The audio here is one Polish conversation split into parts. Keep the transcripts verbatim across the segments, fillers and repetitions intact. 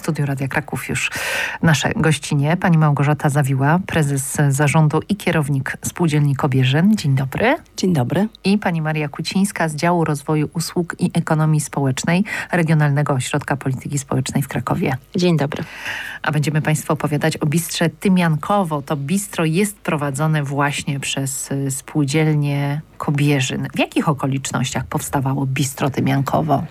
studiu Radia Kraków już nasze gościnie. Pani Małgorzata Zawiła, prezes zarządu i kierownik Spółdzielni Kobierzyn. Dzień dobry. Dzień dobry. I pani Maria Kucińska z działu rozwoju usług i ekonomii społecznej Regionalnego Ośrodka Polityki Społecznej w Krakowie. Dzień dobry. A będziemy państwu opowiadać o bistrze Tymiankowo. To bistro jest prowadzone właśnie przez Spółdzielnię Kobierzyn. W jakich okolicznościach powstawało bistro Tymiankowo?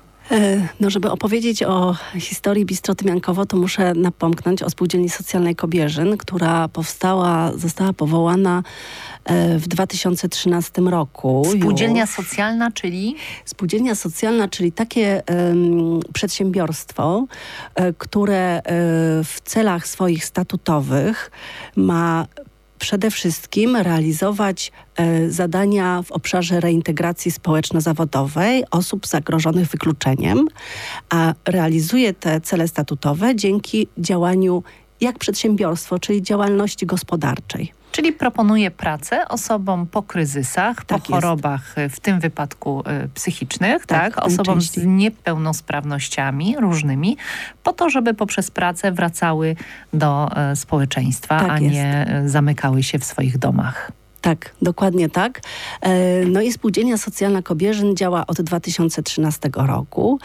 No, żeby opowiedzieć o historii bistro Tymiankowo, to muszę napomknąć o Spółdzielni Socjalnej Kobierzyn, która powstała, została powołana w dwa tysiące trzynastym roku. Spółdzielnia już. socjalna, czyli? Spółdzielnia socjalna, czyli takie um, przedsiębiorstwo, um, które um, w celach swoich statutowych ma przede wszystkim realizować e, zadania w obszarze reintegracji społeczno-zawodowej osób zagrożonych wykluczeniem, a realizuje te cele statutowe dzięki działaniu jak przedsiębiorstwo, czyli działalności gospodarczej. Czyli proponuje pracę osobom po kryzysach, tak po chorobach, jest. w tym wypadku y, psychicznych, tak, tak osobom częściej. z niepełnosprawnościami różnymi, po to, żeby poprzez pracę wracały do y, społeczeństwa, tak a jest. nie y, zamykały się w swoich domach. Tak, dokładnie tak. No i Spółdzielnia Socjalna Kobierzyn działa od dwa tysiące trzynastego roku,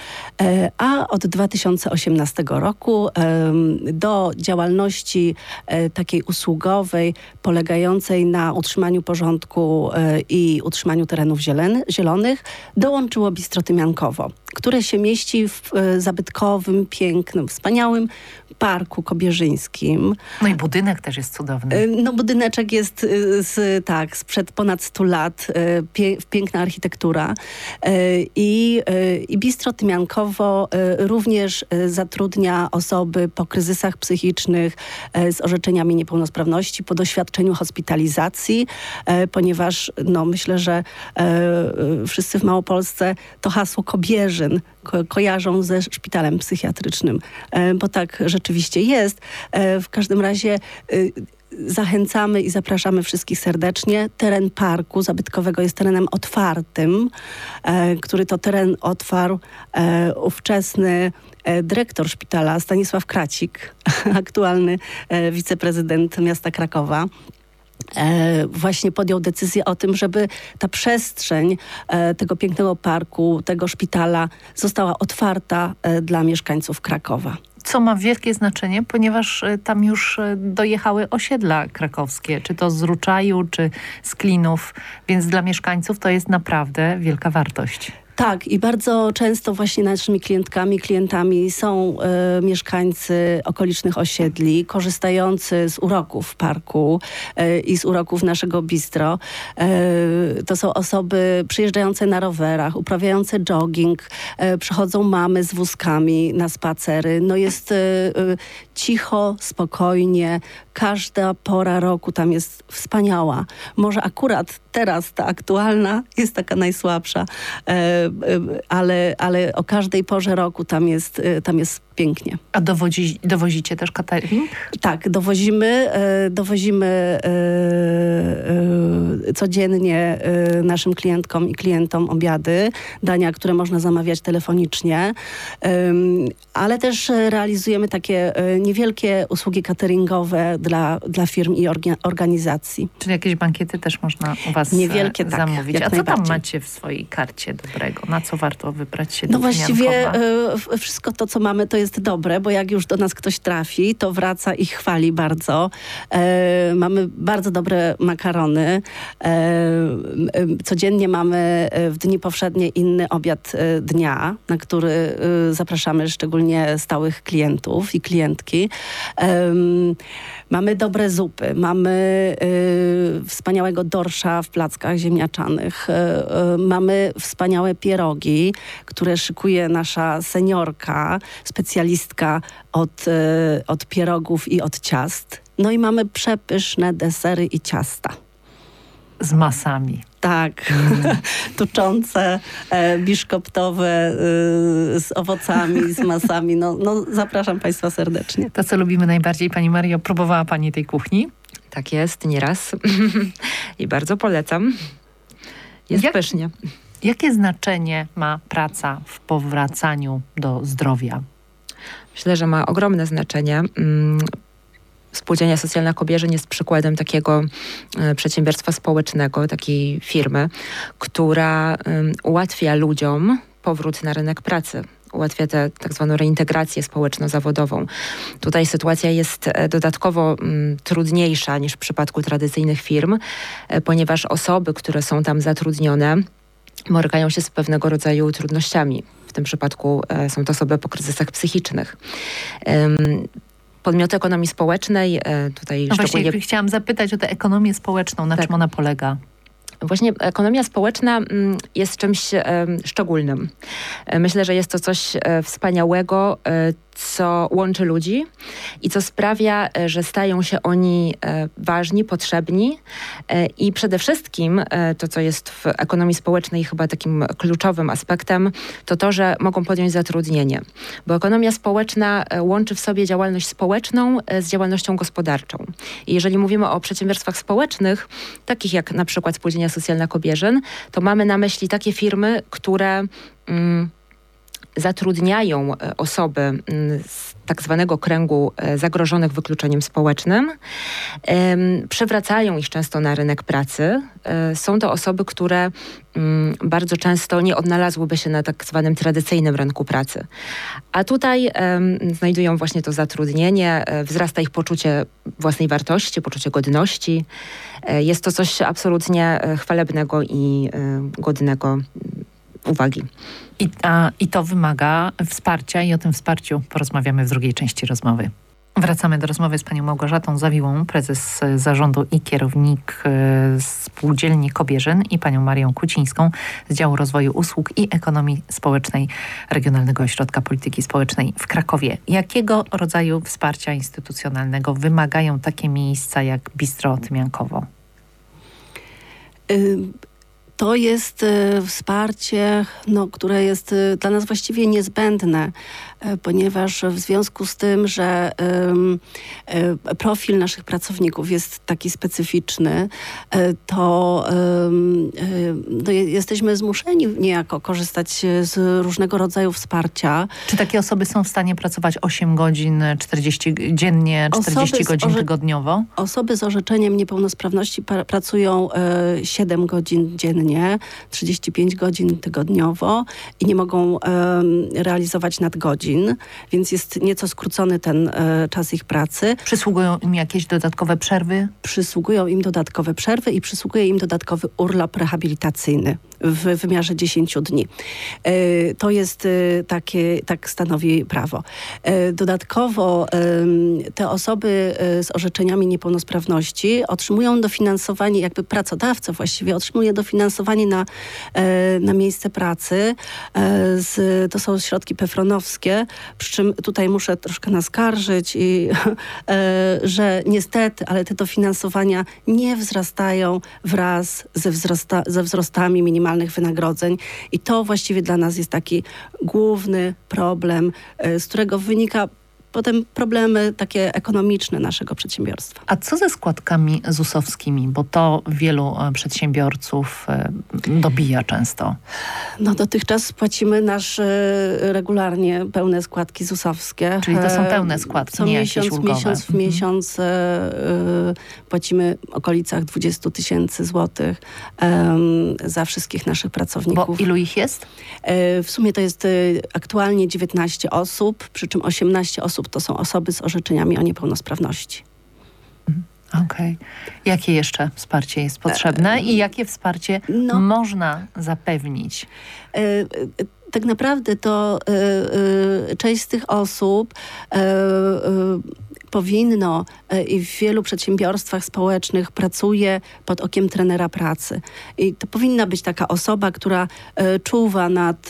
a od dwa tysiące osiemnastego roku do działalności takiej usługowej polegającej na utrzymaniu porządku i utrzymaniu terenów zielonych dołączyło bistro Tymiankowo, które się mieści w zabytkowym, pięknym, wspaniałym parku kobierzyńskim. No i budynek też jest cudowny. No budyneczek jest z, tak, sprzed ponad stu lat, pie, piękna architektura i, i bistro Tymiankowo również zatrudnia osoby po kryzysach psychicznych z orzeczeniami niepełnosprawności, po doświadczeniu hospitalizacji, ponieważ no, myślę, że wszyscy w Małopolsce to hasło Kobierzyn ko- kojarzą ze szpitalem psychiatrycznym, bo tak rzeczywiście jest. W każdym razie zachęcamy i zapraszamy wszystkich serdecznie. Teren parku zabytkowego jest terenem otwartym, e, który to teren otwarł e, ówczesny e, dyrektor szpitala Stanisław Kracik, aktualny e, wiceprezydent miasta Krakowa. E, właśnie podjął decyzję o tym, żeby ta przestrzeń e, tego pięknego parku, tego szpitala została otwarta e, dla mieszkańców Krakowa. Co ma wielkie znaczenie, ponieważ tam już dojechały osiedla krakowskie, czy to z Ruczaju, czy z Klinów, więc dla mieszkańców to jest naprawdę wielka wartość. Tak, i bardzo często właśnie naszymi klientkami, klientami są e, mieszkańcy okolicznych osiedli, korzystający z uroków parku e, i z uroków naszego bistro. E, to są osoby przyjeżdżające na rowerach, uprawiające jogging, e, przychodzą mamy z wózkami na spacery. No jest e, e, cicho, spokojnie, każda pora roku tam jest wspaniała. Może akurat teraz ta aktualna jest taka najsłabsza, e, ale, ale o każdej porze roku tam jest, tam jest pięknie. A dowodzi, dowozicie też catering? Tak, dowozimy, dowozimy codziennie naszym klientkom i klientom obiady, dania, które można zamawiać telefonicznie, ale też realizujemy takie niewielkie usługi cateringowe dla, dla firm i organizacji. Czyli jakieś bankiety też można u was niewielkie, zamówić. Tak, a co tam macie w swojej karcie dobrego? Na co warto wybrać się do No właściwie Tymiankowa? wszystko to, co mamy, to jest dobre, bo jak już do nas ktoś trafi, to wraca i chwali bardzo. E, mamy bardzo dobre makarony. E, codziennie mamy w dni powszednie inny obiad dnia, na który e, zapraszamy szczególnie stałych klientów i klientki. E, mamy dobre zupy, mamy e, wspaniałego dorsza w plackach ziemniaczanych, e, e, mamy wspaniałe pierogi, które szykuje nasza seniorka, specjalistka od, e, od pierogów i od ciast. No i mamy przepyszne desery i ciasta. Z masami. Tak, mm. tuczące, e, biszkoptowe, e, z owocami, z masami. No, no zapraszam Państwa serdecznie. To, co lubimy najbardziej, Pani Mario, próbowała Pani tej kuchni? Tak jest, nieraz. I bardzo polecam. Jest Jak, pysznie. Jakie znaczenie ma praca w powracaniu do zdrowia? Myślę, że ma ogromne znaczenie. Spółdzielnia Socjalna Kobierzyn jest przykładem takiego przedsiębiorstwa społecznego, takiej firmy, która ułatwia ludziom powrót na rynek pracy. Ułatwia tę tak zwaną reintegrację społeczno-zawodową. Tutaj sytuacja jest dodatkowo m, trudniejsza niż w przypadku tradycyjnych firm, e, ponieważ osoby, które są tam zatrudnione, borykają się z pewnego rodzaju trudnościami. W tym przypadku e, są to osoby po kryzysach psychicznych. Ym, Podmioty ekonomii społecznej, e, tutaj no szczególnie... Właśnie chciałam zapytać o tę ekonomię społeczną, na tak. czym ona polega? Właśnie ekonomia społeczna jest czymś e, szczególnym. Myślę, że jest to coś e, wspaniałego, e, co łączy ludzi i co sprawia, e, że stają się oni e, ważni, potrzebni e, i przede wszystkim e, to, co jest w ekonomii społecznej chyba takim kluczowym aspektem, to to, że mogą podjąć zatrudnienie. Bo ekonomia społeczna e, łączy w sobie działalność społeczną e, z działalnością gospodarczą. I jeżeli mówimy o przedsiębiorstwach społecznych, takich jak na przykład Spółdzielnia Socjalna Kobierzyn, to mamy na myśli takie firmy, które mm, zatrudniają osoby mm, z tak zwanego kręgu e, zagrożonych wykluczeniem społecznym, e, przywracają ich często na rynek pracy. E, są to osoby, które mm, bardzo często nie odnalazłyby się na tak zwanym tradycyjnym rynku pracy. A tutaj e, znajdują właśnie to zatrudnienie, e, wzrasta ich poczucie własnej wartości, poczucie godności. E, jest to coś absolutnie chwalebnego i e, godnego uwagi. I, a, I to wymaga wsparcia i o tym wsparciu porozmawiamy w drugiej części rozmowy. Wracamy do rozmowy z panią Małgorzatą Zawiłą, prezes zarządu i kierownik y, Spółdzielni Kobierzyn, i panią Marią Kucińską z działu rozwoju usług i ekonomii społecznej Regionalnego Ośrodka Polityki Społecznej w Krakowie. Jakiego rodzaju wsparcia instytucjonalnego wymagają takie miejsca jak Bistro Tymiankowo? Y To jest y, wsparcie, no, które jest y, dla nas właściwie niezbędne, y, ponieważ w związku z tym, że y, y, profil naszych pracowników jest taki specyficzny, y, to y, y, no, jesteśmy zmuszeni niejako korzystać z różnego rodzaju wsparcia. Czy takie osoby są w stanie pracować osiem godzin czterdzieści dziennie, czterdzieści godzin orze- tygodniowo? Osoby z orzeczeniem niepełnosprawności pra- pracują y, siedem godzin dziennie. trzydzieści pięć godzin tygodniowo i nie mogą um, realizować nadgodzin, więc jest nieco skrócony ten e, czas ich pracy. Przysługują im jakieś dodatkowe przerwy? Przysługują im dodatkowe przerwy i przysługuje im dodatkowy urlop rehabilitacyjny w wymiarze dziesięć dni. E, to jest e, takie, tak stanowi prawo. E, dodatkowo e, te osoby e, z orzeczeniami niepełnosprawności otrzymują dofinansowanie, jakby pracodawca właściwie otrzymuje dofinansowanie na, e, na miejsce pracy. E, z, to są środki pefronowskie, przy czym tutaj muszę troszkę naskarżyć, i, e, że niestety, ale te dofinansowania nie wzrastają wraz ze, wzrosta, ze wzrostami minimalnych wynagrodzeń i to właściwie dla nas jest taki główny problem, e, z którego wynika potem problemy takie ekonomiczne naszego przedsiębiorstwa. A co ze składkami zusowskimi? Bo to wielu przedsiębiorców dobija często. No dotychczas płacimy nasz regularnie pełne składki zusowskie. Czyli to są pełne składki, co nie miesiąc, jakieś ulgowe. miesiąc w mhm. miesiąc y, płacimy w okolicach dwadzieścia tysięcy złotych y, za wszystkich naszych pracowników. Bo ilu ich jest? Y, w sumie to jest y, aktualnie dziewiętnaście osób, przy czym osiemnaście osób to są osoby z orzeczeniami o niepełnosprawności. Okej. Okay. Jakie jeszcze wsparcie jest potrzebne i jakie wsparcie no. można zapewnić? Y, y, tak naprawdę to y, y, część z tych osób y, y, powinno i w wielu przedsiębiorstwach społecznych pracuje pod okiem trenera pracy. I to powinna być taka osoba, która e, czuwa nad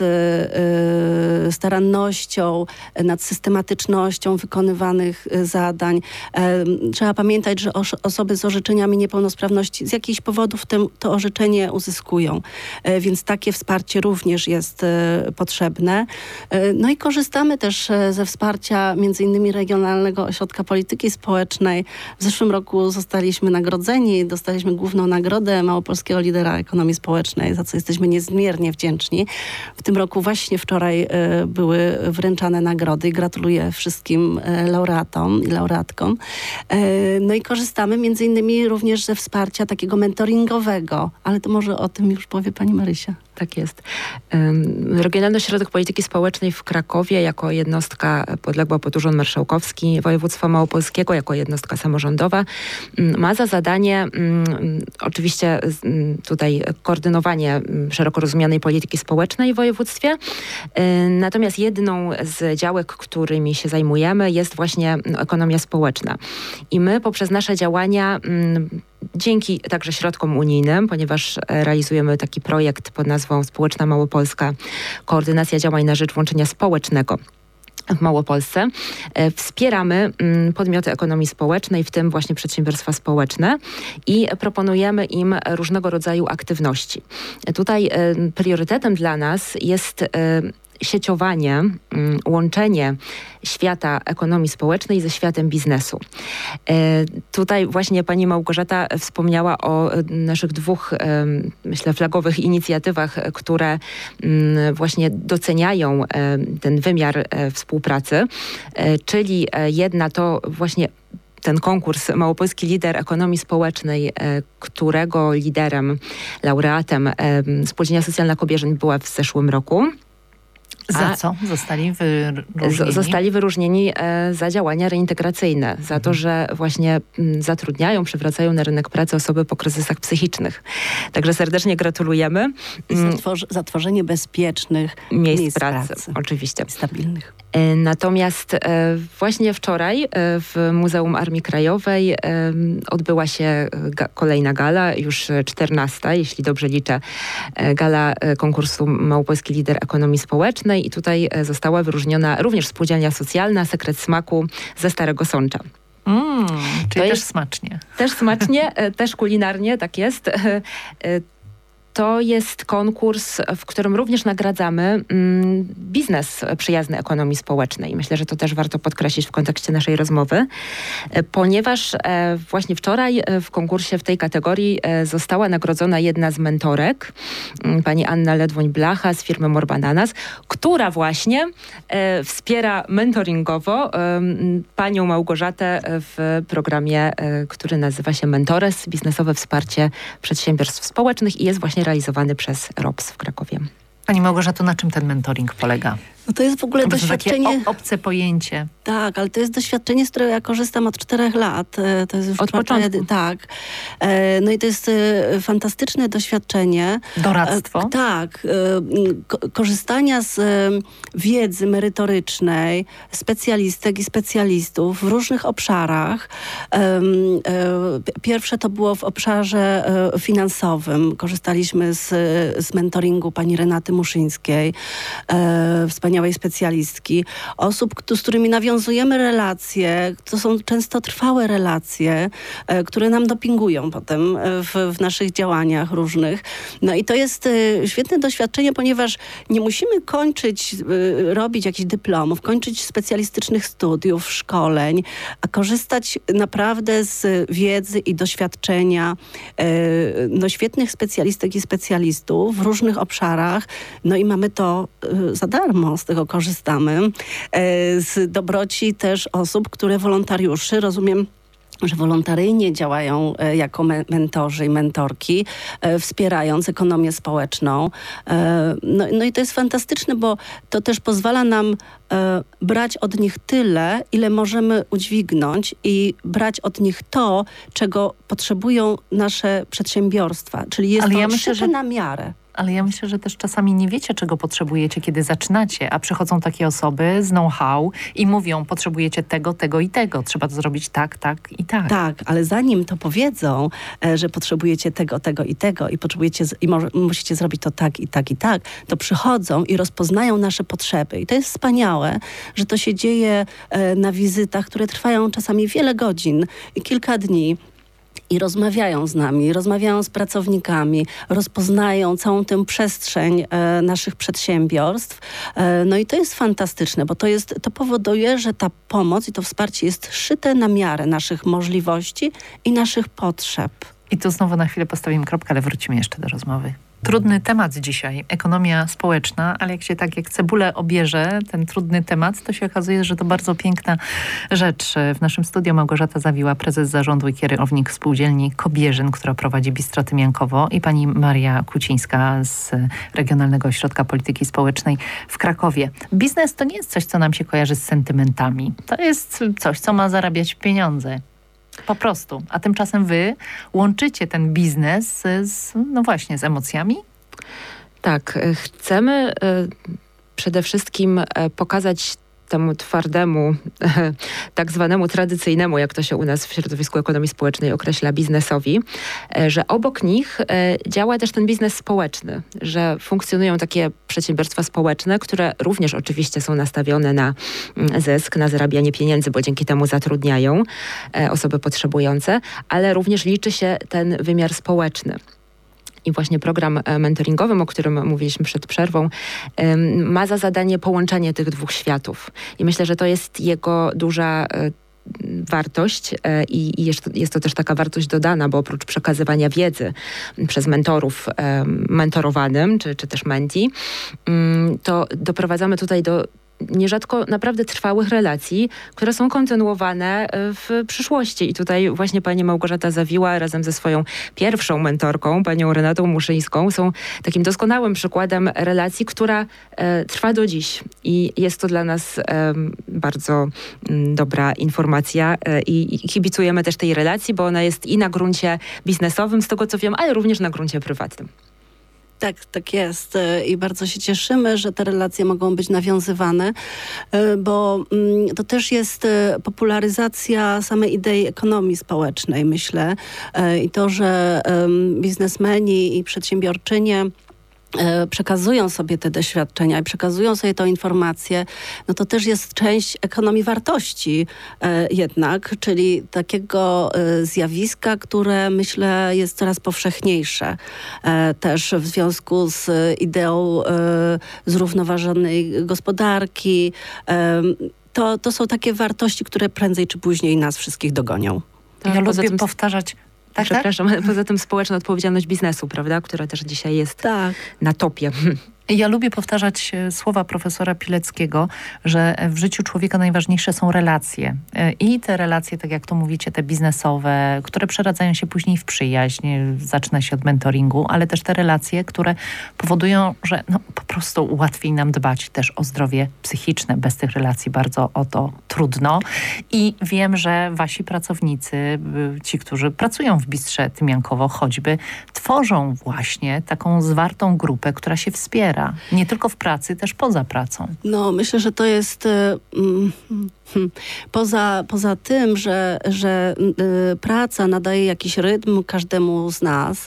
e, starannością, nad systematycznością wykonywanych e, zadań. E, trzeba pamiętać, że os- osoby z orzeczeniami niepełnosprawności z jakichś powodów te, to orzeczenie uzyskują. E, więc takie wsparcie również jest e, potrzebne. E, no i korzystamy też e, ze wsparcia między innymi Regionalnego Ośrodka Polityki Polityki Społecznej. W zeszłym roku zostaliśmy nagrodzeni, dostaliśmy główną nagrodę Małopolskiego Lidera Ekonomii Społecznej, za co jesteśmy niezmiernie wdzięczni. W tym roku właśnie wczoraj y, były wręczane nagrody i gratuluję wszystkim y, laureatom i laureatkom. Y, no i korzystamy między innymi również ze wsparcia takiego mentoringowego, ale to może o tym już powie pani Marysia. Tak jest. Regionalny Ośrodek Polityki Społecznej w Krakowie jako jednostka podległa pod Urząd Marszałkowski Województwa Małopolskiego, jako jednostka samorządowa ma za zadanie oczywiście tutaj koordynowanie szeroko rozumianej polityki społecznej w województwie. Natomiast jedną z działek, którymi się zajmujemy, jest właśnie ekonomia społeczna. I my poprzez nasze działania dzięki także środkom unijnym, ponieważ realizujemy taki projekt pod nazwą Społeczna Małopolska, koordynacja działań na rzecz włączenia społecznego w Małopolsce. Wspieramy podmioty ekonomii społecznej, w tym właśnie przedsiębiorstwa społeczne i proponujemy im różnego rodzaju aktywności. Tutaj priorytetem dla nas jest sieciowanie, łączenie świata ekonomii społecznej ze światem biznesu. Tutaj właśnie pani Małgorzata wspomniała o naszych dwóch, myślę, flagowych inicjatywach, które właśnie doceniają ten wymiar współpracy, czyli jedna to właśnie ten konkurs Małopolski Lider Ekonomii Społecznej, którego liderem, laureatem Spółdzielnia Socjalna Kobierzyn była w zeszłym roku. Za A co zostali wyróżnieni? Zostali wyróżnieni e, za działania reintegracyjne, za mhm. to, że właśnie m, zatrudniają, przywracają na rynek pracy osoby po kryzysach psychicznych. Także serdecznie gratulujemy. Zatworzy, zatworzenie bezpiecznych miejsc, miejsc pracy, pracy. Oczywiście. Stabilnych. E, natomiast e, właśnie wczoraj e, w Muzeum Armii Krajowej e, odbyła się ga, kolejna gala, już czternasta, jeśli dobrze liczę, e, gala e, konkursu Małopolski Lider Ekonomii Społecznej. I tutaj została wyróżniona również spółdzielnia socjalna Sekret Smaku ze Starego Sącza. Mm, czyli to też jest, smacznie. Też smacznie, też kulinarnie, tak jest. To jest konkurs, w którym również nagradzamy mm, biznes przyjazny ekonomii społecznej. Myślę, że to też warto podkreślić w kontekście naszej rozmowy, ponieważ e, właśnie wczoraj w konkursie w tej kategorii e, została nagrodzona jedna z mentorek, m, pani Anna Ledwoń-Blacha z firmy More Bananas, która właśnie e, wspiera mentoringowo e, panią Małgorzatę w programie, e, który nazywa się Mentores, biznesowe wsparcie przedsiębiorstw społecznych i jest właśnie realizowany przez R O P S w Krakowie. Pani Małgorzato, na czym ten mentoring polega? No to jest w ogóle to doświadczenie... Takie obce pojęcie. Tak, ale to jest doświadczenie, z którego ja korzystam od czterech lat. To jest już od początku. Tak. No i to jest fantastyczne doświadczenie. Doradztwo? Tak. Korzystania z wiedzy merytorycznej specjalistek i specjalistów w różnych obszarach. Pierwsze to było w obszarze finansowym. Korzystaliśmy z, z mentoringu pani Renaty Muszyńskiej, wspaniałej specjalistki, osób, z którymi nawiązujemy relacje, to są często trwałe relacje, które nam dopingują potem w, w naszych działaniach różnych. No i to jest świetne doświadczenie, ponieważ nie musimy kończyć, robić jakichś dyplomów, kończyć specjalistycznych studiów, szkoleń, a korzystać naprawdę z wiedzy i doświadczenia no, świetnych specjalistek i specjalistów w różnych obszarach. No i mamy to za darmo, z tego korzystamy. Z dobroci też osób, które wolontariuszy, rozumiem, że wolontaryjnie działają jako me mentorzy i mentorki, wspierając ekonomię społeczną. No, no i to jest fantastyczne, bo to też pozwala nam brać od nich tyle, ile możemy udźwignąć i brać od nich to, czego potrzebują nasze przedsiębiorstwa. Czyli jest Ale to ja myślę, szyte że... na miarę. Ale ja myślę, że też czasami nie wiecie, czego potrzebujecie, kiedy zaczynacie, a przychodzą takie osoby z know-how i mówią, potrzebujecie tego, tego i tego. Trzeba to zrobić tak, tak i tak. Tak, ale zanim to powiedzą, że potrzebujecie tego, tego i tego i potrzebujecie i może, musicie zrobić to tak i tak i tak, to przychodzą i rozpoznają nasze potrzeby. I to jest wspaniałe, że to się dzieje na wizytach, które trwają czasami wiele godzin i kilka dni. i rozmawiają z nami, rozmawiają z pracownikami, rozpoznają całą tę przestrzeń e, naszych przedsiębiorstw. E, no i to jest fantastyczne, bo to, jest, to powoduje, że ta pomoc i to wsparcie jest szyte na miarę naszych możliwości i naszych potrzeb. I tu znowu na chwilę postawimy kropkę, ale wrócimy jeszcze do rozmowy. Trudny temat dzisiaj, ekonomia społeczna, ale jak się tak jak cebulę obierze ten trudny temat, to się okazuje, że to bardzo piękna rzecz. W naszym studiu Małgorzata Zawiła, prezes zarządu i kierownik spółdzielni Kobierzyn, która prowadzi Bistro Tymiankowo, i pani Maria Kucińska z Regionalnego Ośrodka Polityki Społecznej w Krakowie. Biznes to nie jest coś, co nam się kojarzy z sentymentami. To jest coś, co ma zarabiać pieniądze. Po prostu. A tymczasem wy łączycie ten biznes z, no właśnie, z emocjami? Tak. Chcemy przede wszystkim pokazać temu twardemu, tak zwanemu tradycyjnemu, jak to się u nas w środowisku ekonomii społecznej określa, biznesowi, że obok nich działa też ten biznes społeczny, że funkcjonują takie przedsiębiorstwa społeczne, które również oczywiście są nastawione na zysk, na zarabianie pieniędzy, bo dzięki temu zatrudniają osoby potrzebujące, ale również liczy się ten wymiar społeczny. I właśnie program mentoringowym, o którym mówiliśmy przed przerwą, ma za zadanie połączenie tych dwóch światów. I myślę, że to jest jego duża wartość i, i jest, jest to też taka wartość dodana, bo oprócz przekazywania wiedzy przez mentorów mentorowanym, czy, czy też menti, to doprowadzamy tutaj do nierzadko naprawdę trwałych relacji, które są kontynuowane w przyszłości. I tutaj właśnie pani Małgorzata Zawiła razem ze swoją pierwszą mentorką, panią Renatą Muszyńską, są takim doskonałym przykładem relacji, która e, trwa do dziś. I jest to dla nas e, bardzo m, dobra informacja e, i, i kibicujemy też tej relacji, bo ona jest i na gruncie biznesowym, z tego co wiem, ale również na gruncie prywatnym. Tak, tak jest i bardzo się cieszymy, że te relacje mogą być nawiązywane, bo to też jest popularyzacja samej idei ekonomii społecznej, myślę. I to, że biznesmeni i przedsiębiorczynie przekazują sobie te doświadczenia i przekazują sobie tę informację, no to też jest część ekonomii wartości e, jednak, czyli takiego e, zjawiska, które myślę jest coraz powszechniejsze e, też w związku z ideą e, zrównoważonej gospodarki. E, to, to są takie wartości, które prędzej czy później nas wszystkich dogonią. Ja lubię tym... powtarzać Tak, Przepraszam, tak? Poza tym społeczna odpowiedzialność biznesu, prawda, która też dzisiaj jest tak na topie. Ja lubię powtarzać słowa profesora Pileckiego, że w życiu człowieka najważniejsze są relacje. I te relacje, tak jak to mówicie, te biznesowe, które przeradzają się później w przyjaźń, zaczyna się od mentoringu, ale też te relacje, które powodują, że no, po prostu łatwiej nam dbać też o zdrowie psychiczne. Bez tych relacji bardzo o to trudno. I wiem, że wasi pracownicy, ci, którzy pracują w Bistrze Tymiankowo choćby, tworzą właśnie taką zwartą grupę, która się wspiera. Nie tylko w pracy, też poza pracą. No, myślę, że to jest mm, hmm, poza, poza tym, że, że y, praca nadaje jakiś rytm każdemu z nas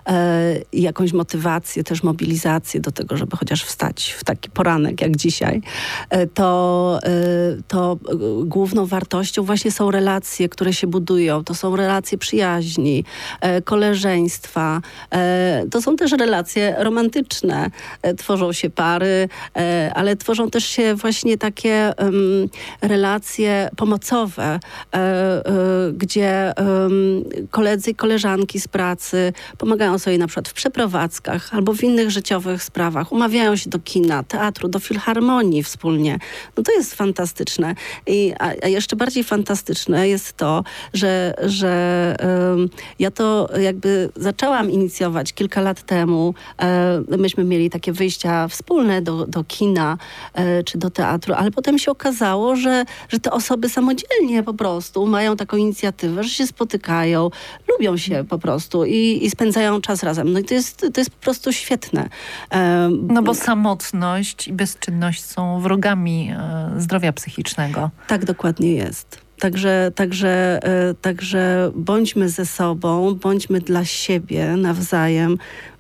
y, i jakąś motywację, też mobilizację do tego, żeby chociaż wstać w taki poranek jak dzisiaj, y, to, y, to y, główną wartością właśnie są relacje, które się budują. To są relacje przyjaźni, y, koleżeństwa. Y, to są też relacje romantyczne. Y, tworzą się pary, y, ale tworzą też się właśnie takie y, relacje pomocowe, y, y, gdzie y, koledzy i koleżanki z pracy pomagają sobie na przykład w przeprowadzkach albo w innych życiowych sprawach. Umawiają się do kina, teatru, do filharmonii wspólnie. No to jest fantastyczne. I, a, a jeszcze bardziej fantastyczne jest to, że, że y, ja to jakby zaczęłam inicjować kilka lat temu. Y, myśmy mieli takie wyjścia wspólne do, do kina y, czy do teatru, ale potem się okazało, że, że te osoby samodzielnie po prostu mają taką inicjatywę, że się spotykają, lubią się po prostu i, i spędzają czas razem. No i to jest, to jest po prostu świetne. Um, no bo samotność i bezczynność są wrogami e, zdrowia psychicznego. Tak dokładnie jest. Także, także, e, także bądźmy ze sobą, bądźmy dla siebie nawzajem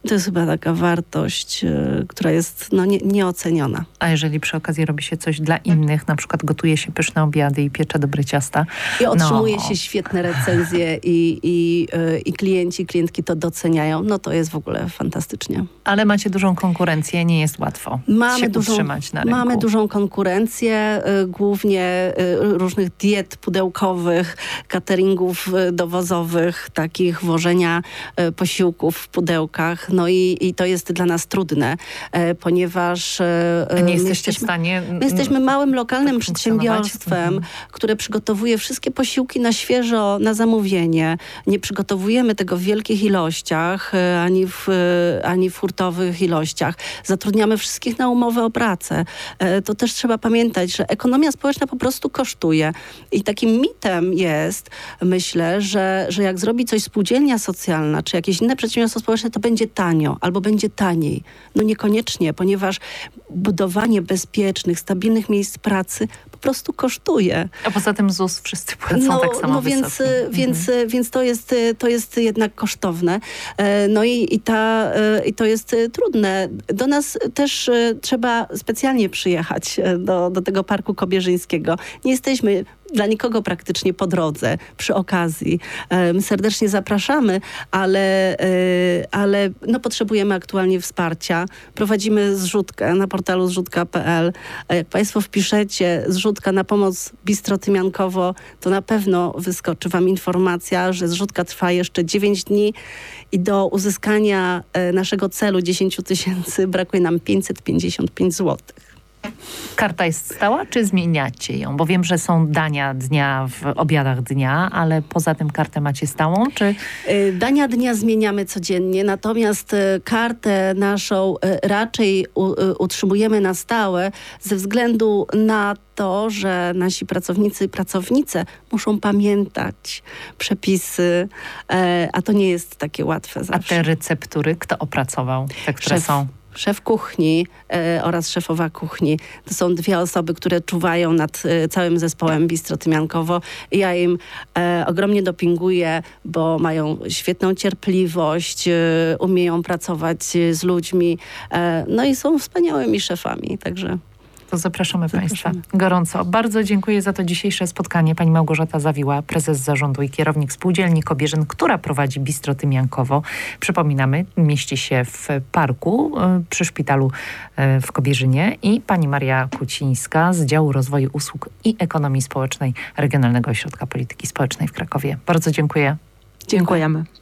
To jest chyba taka wartość, y, która jest no, nie, nieoceniona. A jeżeli przy okazji robi się coś dla innych, na przykład gotuje się pyszne obiady i piecze dobre ciasta. I otrzymuje no. się świetne recenzje i, i, y, i klienci, klientki to doceniają, no to jest w ogóle fantastycznie. Ale macie dużą konkurencję, nie jest łatwo mamy się dużą, utrzymać na rynku. Mamy dużą konkurencję, y, głównie y, różnych diet pudełkowych, cateringów y, dowozowych, takich wożenia y, posiłków w pudełkach. No i, i to jest dla nas trudne, y, ponieważ... Y, A nie jesteście jesteśmy, w stanie... My jesteśmy małym, lokalnym tak przedsiębiorstwem, mhm. które przygotowuje wszystkie posiłki na świeżo, na zamówienie. Nie przygotowujemy tego w wielkich ilościach, y, ani w, y, ani w hurtowych ilościach. Zatrudniamy wszystkich na umowę o pracę. Y, to też trzeba pamiętać, że ekonomia społeczna po prostu kosztuje. I takim mitem jest, myślę, że, że jak zrobi coś spółdzielnia socjalna, czy jakieś inne przedsiębiorstwo społeczne, to będzie tanio albo będzie taniej. No niekoniecznie, ponieważ budowanie bezpiecznych, stabilnych miejsc pracy po prostu kosztuje. A poza tym ZUS wszyscy płacą No, tak samo no wysoki. więc, więc, mhm. więc to jest, to jest jednak kosztowne. No i, i, ta, i to jest trudne. Do nas też trzeba specjalnie przyjechać do, do tego Parku Kobierzyńskiego. Nie jesteśmy dla nikogo praktycznie po drodze, przy okazji. My serdecznie zapraszamy, ale, ale no potrzebujemy aktualnie wsparcia. Prowadzimy zrzutkę na portalu zrzutka kropka p l. Jak Państwo wpiszecie zrzutka na pomoc Bistro Tymiankowo, to na pewno wyskoczy Wam informacja, że zrzutka trwa jeszcze dziewięć dni i do uzyskania naszego celu dziesięć tysięcy brakuje nam pięćset pięćdziesiąt pięć złotych. Karta jest stała, czy zmieniacie ją? Bo wiem, że są dania dnia w obiadach dnia, ale poza tym kartę macie stałą, czy... Dania dnia zmieniamy codziennie, natomiast kartę naszą raczej utrzymujemy na stałe ze względu na to, że nasi pracownicy i pracownice muszą pamiętać przepisy, a to nie jest takie łatwe zawsze. A te receptury kto opracował? Te, które Szef. są... Szef kuchni e, oraz szefowa kuchni. To są dwie osoby, które czuwają nad e, całym zespołem Bistro Tymiankowo. Ja im e, ogromnie dopinguję, bo mają świetną cierpliwość, e, umieją pracować z ludźmi, e, no i są wspaniałymi szefami, także... To zapraszamy, Zapraszamy Państwa gorąco. Bardzo dziękuję za to dzisiejsze spotkanie. Pani Małgorzata Zawiła, prezes zarządu i kierownik Spółdzielni Kobierzyn, która prowadzi Bistro Tymiankowo. Przypominamy, mieści się w parku przy szpitalu w Kobierzynie, i pani Maria Kucińska z działu rozwoju usług i ekonomii społecznej Regionalnego Ośrodka Polityki Społecznej w Krakowie. Bardzo dziękuję. Dziękujemy.